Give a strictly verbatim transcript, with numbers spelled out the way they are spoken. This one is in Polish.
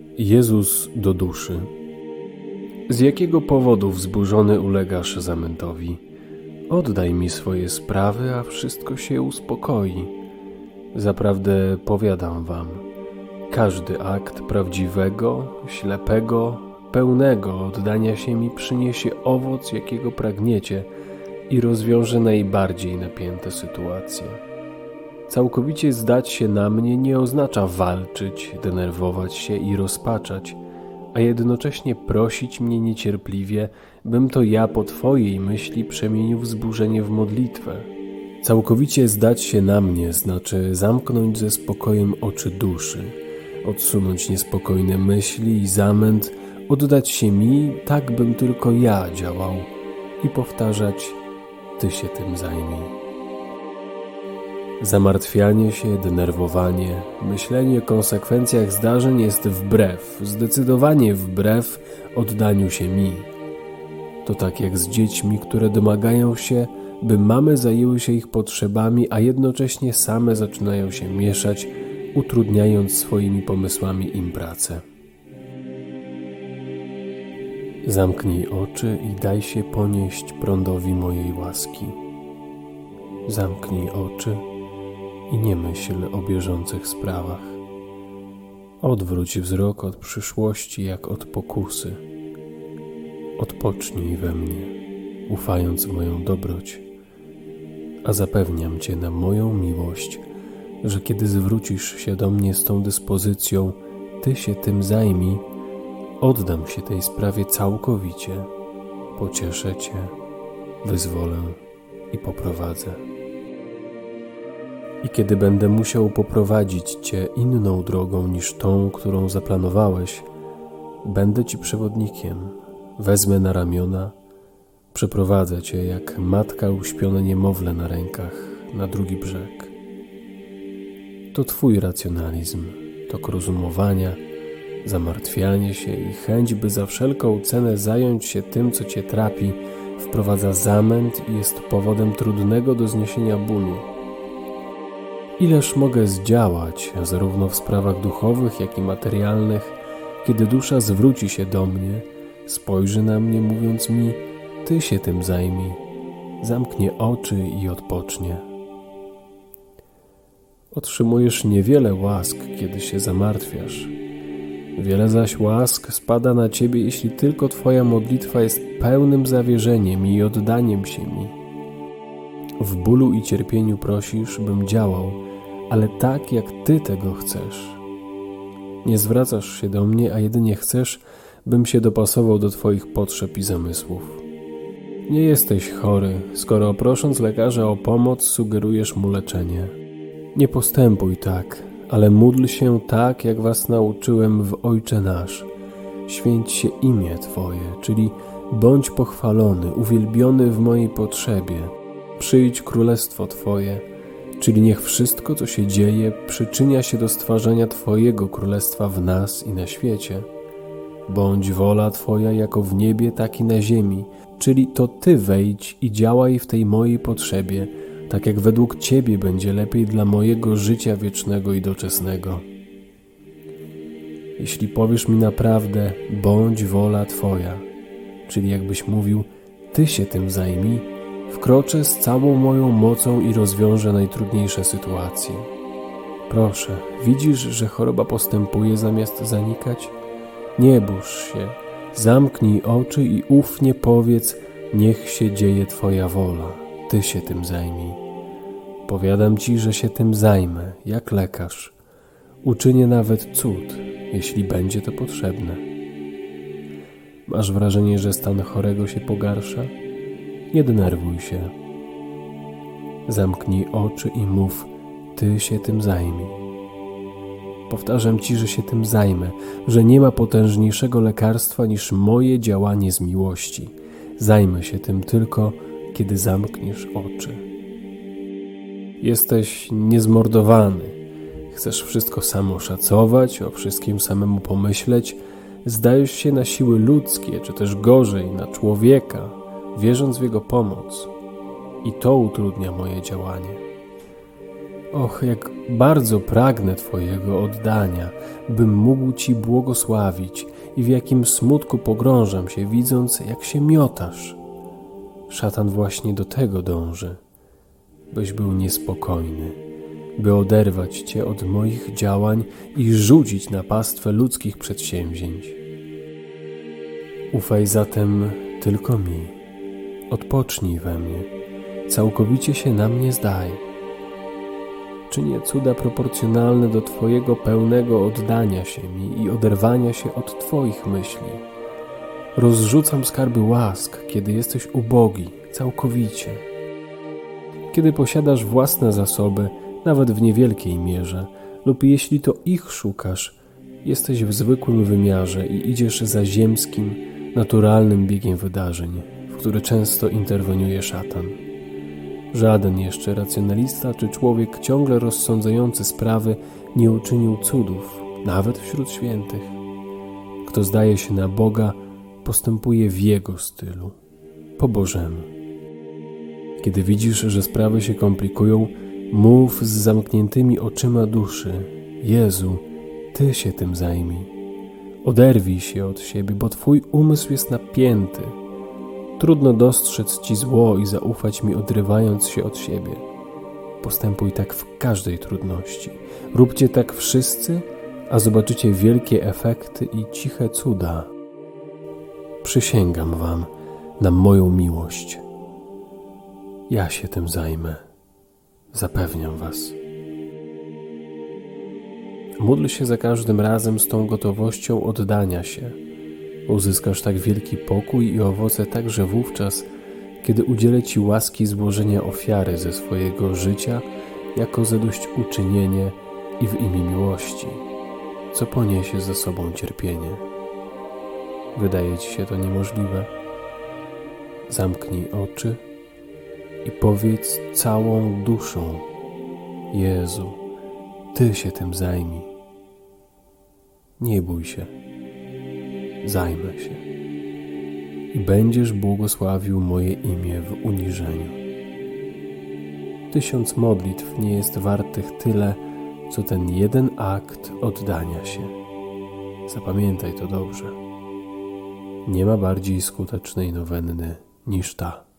Jezus do duszy. Z jakiego powodu wzburzony ulegasz zamętowi? Oddaj mi swoje sprawy, a wszystko się uspokoi. Zaprawdę powiadam wam, każdy akt prawdziwego, ślepego, pełnego oddania się mi przyniesie owoc, jakiego pragniecie i rozwiąże najbardziej napięte sytuacje. Całkowicie zdać się na mnie nie oznacza walczyć, denerwować się i rozpaczać, a jednocześnie prosić mnie niecierpliwie, bym to ja po Twojej myśli przemienił wzburzenie w modlitwę. Całkowicie zdać się na mnie znaczy zamknąć ze spokojem oczy duszy, odsunąć niespokojne myśli i zamęt, oddać się mi, tak bym tylko ja działał i powtarzać: Ty się tym zajmij. Zamartwianie się, denerwowanie, myślenie o konsekwencjach zdarzeń jest wbrew, zdecydowanie wbrew oddaniu się mi. To tak jak z dziećmi, które domagają się, by mamy zajęły się ich potrzebami, a jednocześnie same zaczynają się mieszać, utrudniając swoimi pomysłami im pracę. Zamknij oczy i daj się ponieść prądowi mojej łaski. Zamknij oczy i nie myśl o bieżących sprawach. Odwróć wzrok od przyszłości jak od pokusy. Odpocznij we mnie, ufając w moją dobroć, a zapewniam Cię na moją miłość, że kiedy zwrócisz się do mnie z tą dyspozycją, Ty się tym zajmij, oddam się tej sprawie całkowicie, pocieszę Cię, wyzwolę i poprowadzę. I kiedy będę musiał poprowadzić Cię inną drogą niż tą, którą zaplanowałeś, będę Ci przewodnikiem, wezmę na ramiona, przeprowadzę Cię jak matka uśpione niemowlę na rękach na drugi brzeg. To Twój racjonalizm, tok rozumowania, zamartwianie się i chęć, by za wszelką cenę zająć się tym, co Cię trapi, wprowadza zamęt i jest powodem trudnego do zniesienia bólu. Ileż mogę zdziałać, zarówno w sprawach duchowych, jak i materialnych, kiedy dusza zwróci się do mnie, spojrzy na mnie, mówiąc mi: Ty się tym zajmij, zamknie oczy i odpocznie. Otrzymujesz niewiele łask, kiedy się zamartwiasz. Wiele zaś łask spada na Ciebie, jeśli tylko Twoja modlitwa jest pełnym zawierzeniem i oddaniem się mi. W bólu i cierpieniu prosisz, bym działał, ale tak, jak Ty tego chcesz. Nie zwracasz się do mnie, a jedynie chcesz, bym się dopasował do Twoich potrzeb i zamysłów. Nie jesteś chory, skoro prosząc lekarza o pomoc, sugerujesz mu leczenie. Nie postępuj tak, ale módl się tak, jak Was nauczyłem w Ojcze Nasz. Święć się imię Twoje, czyli bądź pochwalony, uwielbiony w mojej potrzebie. Przyjdź królestwo Twoje, czyli niech wszystko, co się dzieje, przyczynia się do stwarzania Twojego królestwa w nas i na świecie. Bądź wola Twoja jako w niebie, tak i na ziemi, czyli to Ty wejdź i działaj w tej mojej potrzebie, tak jak według Ciebie będzie lepiej dla mojego życia wiecznego i doczesnego. Jeśli powiesz mi naprawdę, bądź wola Twoja, czyli jakbyś mówił, Ty się tym zajmij, wkroczę z całą moją mocą i rozwiążę najtrudniejsze sytuacje. Proszę, widzisz, że choroba postępuje zamiast zanikać? Nie bóż się, zamknij oczy i ufnie powiedz: niech się dzieje Twoja wola, Ty się tym zajmij. Powiadam Ci, że się tym zajmę, jak lekarz. Uczynię nawet cud, jeśli będzie to potrzebne. Masz wrażenie, że stan chorego się pogarsza? Nie denerwuj się. Zamknij oczy i mów: Ty się tym zajmij. Powtarzam Ci, że się tym zajmę, że nie ma potężniejszego lekarstwa niż moje działanie z miłości. Zajmę się tym tylko, kiedy zamkniesz oczy. Jesteś niezmordowany. Chcesz wszystko sam oszacować, o wszystkim samemu pomyśleć. Zdajesz się na siły ludzkie, czy też gorzej, na człowieka, wierząc w jego pomoc. I to utrudnia moje działanie. Och, jak bardzo pragnę Twojego oddania, bym mógł Ci błogosławić i w jakim smutku pogrążam się, widząc, jak się miotasz. Szatan właśnie do tego dąży, byś był niespokojny, by oderwać Cię od moich działań i rzucić na pastwę ludzkich przedsięwzięć. Ufaj zatem tylko mi, odpocznij we mnie, całkowicie się na mnie zdaj. Czynię cuda proporcjonalne do Twojego pełnego oddania się mi i oderwania się od Twoich myśli. Rozrzucam skarby łask, kiedy jesteś ubogi, całkowicie. Kiedy posiadasz własne zasoby, nawet w niewielkiej mierze, lub jeśli to ich szukasz, jesteś w zwykłym wymiarze i idziesz za ziemskim, naturalnym biegiem wydarzeń, w który często interweniuje szatan. Żaden jeszcze racjonalista czy człowiek ciągle rozsądzający sprawy nie uczynił cudów, nawet wśród świętych. Kto zdaje się na Boga, postępuje w Jego stylu, po Bożemu. Kiedy widzisz, że sprawy się komplikują, mów z zamkniętymi oczyma duszy: Jezu, Ty się tym zajmij. Oderwij się od siebie, bo Twój umysł jest napięty. Trudno dostrzec Ci zło i zaufać mi, odrywając się od siebie. Postępuj tak w każdej trudności. Róbcie tak wszyscy, a zobaczycie wielkie efekty i ciche cuda. Przysięgam Wam na moją miłość. Ja się tym zajmę. Zapewniam Was. Módl się za każdym razem z tą gotowością oddania się. Uzyskasz tak wielki pokój i owoce także wówczas, kiedy udzielę Ci łaski złożenia ofiary ze swojego życia jako zadośćuczynienie i w imię miłości, co poniesie za sobą cierpienie. Wydaje Ci się to niemożliwe? Zamknij oczy i powiedz całą duszą: Jezu, Ty się tym zajmij. Nie bój się. Zajmę się i będziesz błogosławił moje imię w uniżeniu. Tysiąc modlitw nie jest wartych tyle, co ten jeden akt oddania się. Zapamiętaj to dobrze. Nie ma bardziej skutecznej nowenny niż ta.